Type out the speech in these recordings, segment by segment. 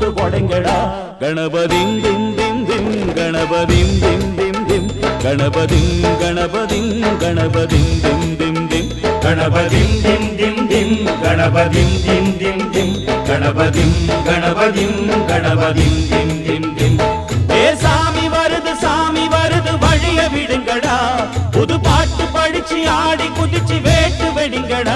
உடைங்கடா கணபதிம் திம் திம் திம் கணபதிம் திம் திம் திம் கணபதிம் கணபதிம் கணபதிம் திம் திம் திம் கணபதிம் திம் திம் திம் கணபதிம் திம் திம் திம் கணபதிம் கணபதிம் கணபதிம் திம் திம் திம் ஏ சாமி வருது வழிய விடுங்கடா புது பாட்டு படிச்சு ஆடி குதிச்சு வேட்டு வெடிங்கடா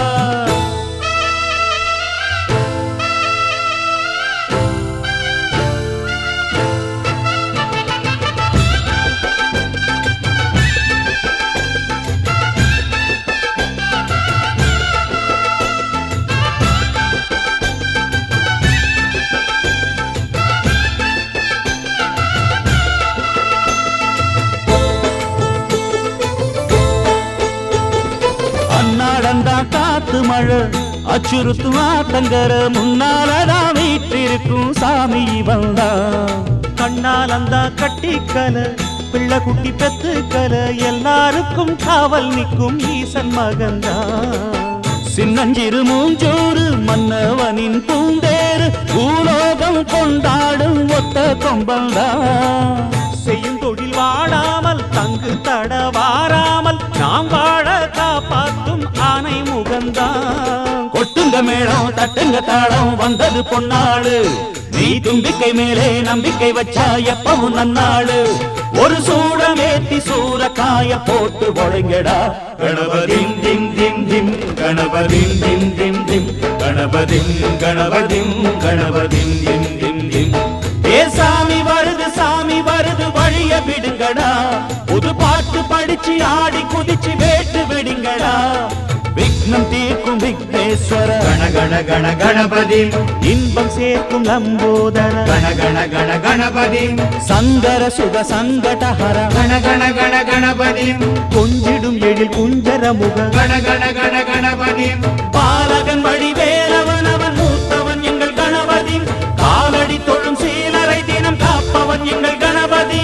காத்து மழை அச்சுறுத்தும் ஆத்தங்கர முன்னாலதான் வீட்டிருக்கும் சாமி வந்தா கண்ணால் அந்த கட்டிக்கல பிள்ளை குட்டி பெத்துக்கல எல்லாருக்கும் காவல் நிற்கும் ஈசன் மகந்தா சின்னஞ்சிறு மூஞ்சோறு மன்னவனின் பூந்தேறு பூலோகம் கொண்டாடும் ஒத்த கொம்பந்தா செய்யும் தொழில் வாடாமல் தங்கு தட வாராமல் நாம் வாழ காப்பாற்றும் ஆனை முகந்தான் கொட்டுங்க மேளம் தட்டுங்க தாளம் வந்தது பொன்னாடு நீ தும்பிக்கை மேலே நம்பிக்கை வச்சா எப்பவும் நன்னாடு ஒரு சூடம் ஏத்தி சூரக்காய போட்டு ஒழுங்கடா கணபதிம் திம் திம் திம் கணபதிம் திம் திம் திம் கணபதிம் கணபதிம் கணபதிம் திம் திம் திம் ஏ சாமி வருது வழிய விடுங்கடா புது பாட்டு படிச்சு ஆடி குதிச்சு வேட்டு வெடிங்கடா விக்னம் தீர்க்கும் விக்னேஸ்வர கண கண கண கணபதிம் இன்பம் சேர்க்கும் லம்போதர கண கண கண கணபதிம் சங்கர சுக சங்கடஹர கண கண கண கணபதிம் கொஞ்சிடும் எழில் குஞ்சர முக கண கண கண கணபதிம் பாலகன் வடிவேலவன் அவன் மூத்தவன் எங்கள் கணபதி காலடி தொழும் சீலரை தினம் காப்பவன் எங்கள் கணபதி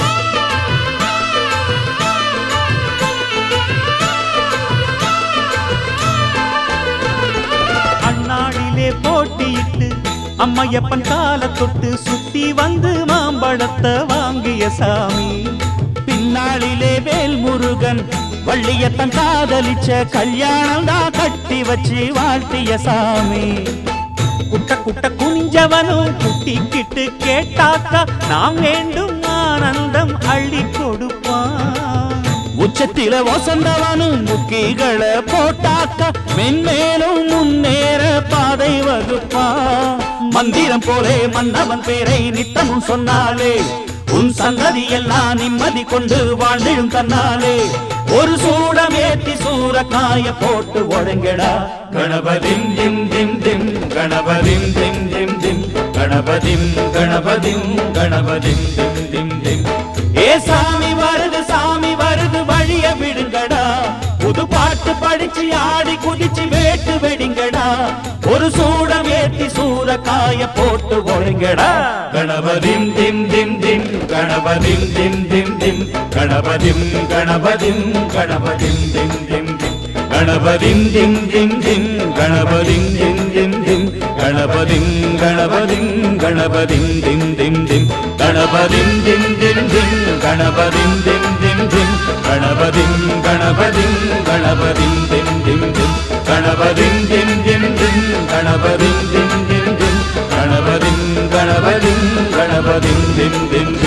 அண்ணாடிலே போட்டியிட்டு அம்மையப்பன் கால தொட்டு சுத்தி வந்து மாம்பழத்தை வாங்கிய சாமி பின்னாளிலே வேல் முருகன் வள்ளியத்தன் காதலிச்ச கல்யாணம் தான் கட்டி வச்சு வாழ்த்திய சாமி குட்ட குட்ட குனிஞ்சவனும் குட்டிக்கிட்டு கேட்டாக்கா நாம் வேண்டும் ஆனந்தம் அள்ளி கொடுப்பான் உச்சத்தில வசந்தவனும் முக்கிகளை போட்டாக்க மென்மேலும் முன்னேற பாதை வகுப்பா மந்திரம் போலே மன்னவன் பேரை நித்தமும் சொன்னாலே உன் சந்ததி எல்லாம் நிம்மதி கொண்டு வாழ்ந்திடும் தன்னாலே ஒரு சூடம் ஏத்தி சூரக்காய போட்டு ஒழுங்கடா கணபதிம் திம் திம் திம் கணபதிம் திம் திம் திம் கணபதிம் கணபதிம் கணபதிம் திம் திம் திம் ஏ சாமி வருது வழிய விடுங்கடா புது பாட்டு படிச்சு ஆடி குதிச்சு வேட்டு வெடிங்கடா ஒரு சூடம் ஏத்தி சூரக்காய போட்டு ஒழுங்கடா கணபதிம் திம் திம் திம் கணபதிம் திம் திம் திம் கணபதிம் கணபதிம் கணபதிம் திம் திம் திம் கணபதிம் திம் திம் திம் கணபதிம் திம் திம் திம் கணபதிம் கணபதிம் கணபதிம் திம் திம் திம் கணபதிம் திம் திம் திம் கணபதிம் திம் திம் திம் கணபதிம் கணபதிம் கணபதிம் திம் திம் திம் கணபதிம் திம் திம் திம் கணபதிம் திம் திம் திம் கணபதிம் கணபதிம் கணபதிம் திம் திம்